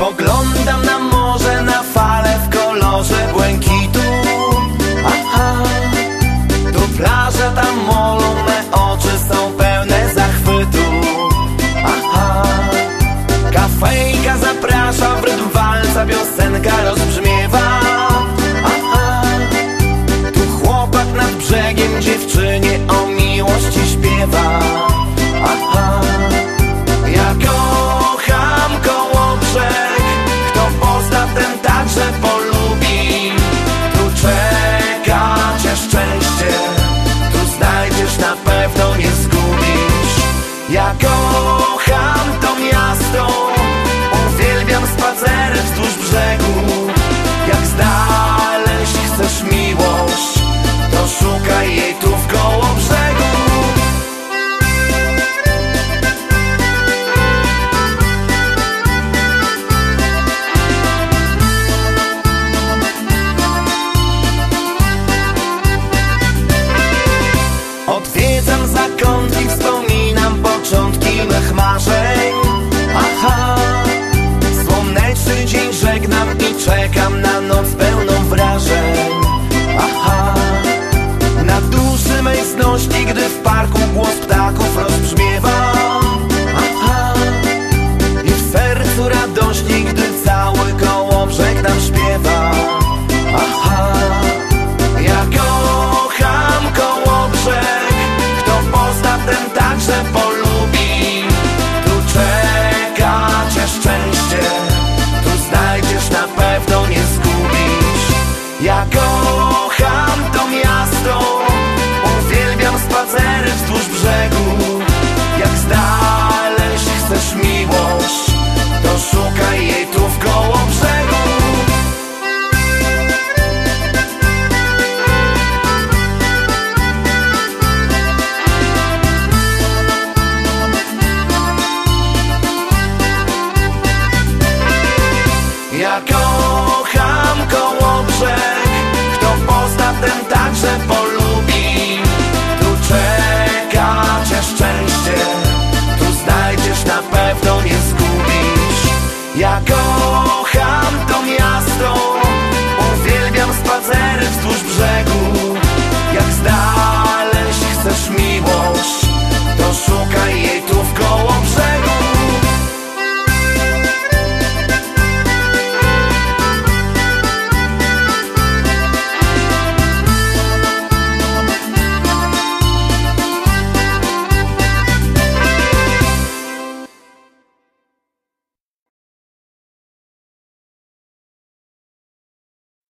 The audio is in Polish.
Spoglądam na morze, na fale w kolorze błękitu. Aha, tu plaża, tam molo, me oczy są pełne zachwytu. Aha, kafejka zaprasza, w rytm walca piosenka rozbrzmiewa. Aha, tu chłopak nad brzegiem dziewczynie o miłości śpiewa. Aha, ja kocham Kołobrzeg, kto pozna, ten także polubi. Tu czeka cię szczęście, tu znajdziesz, na pewno nie zgubisz. Ja kocham to miasto, uwielbiam spacery wzdłuż brzegu. Jak znaleźć chcesz miłość, to szukaj jej tu w Kołobrzegu. Odwiedzam zakątki, wspominam początki mych marzeń. Aha, słoneczny dzień żegnam i czekam na noc pełną wrażeń. Aha, na duszy mej znośni, gdy w parku głos ptaków rozbrzmiewa. Aha, i w sercu radości, gdy cały Kołobrzeg nam śpiewa. Aha, ja kocham Kołobrzeg, kto pozna, ten także polubi. Tu czeka cię szczęście, tu znajdziesz, na pewno nie zgubisz. Ja kocham to miasto, uwielbiam spacery wzdłuż brzegu. Jak znaleźć chcesz miłość, to szukaj jej tu w Kołobrzegu. Ja kocham Kołobrzeg, kto pozna, ten także polubi. Tu czeka cię szczęście, tu znajdziesz, na pewno nie zgubisz. Ja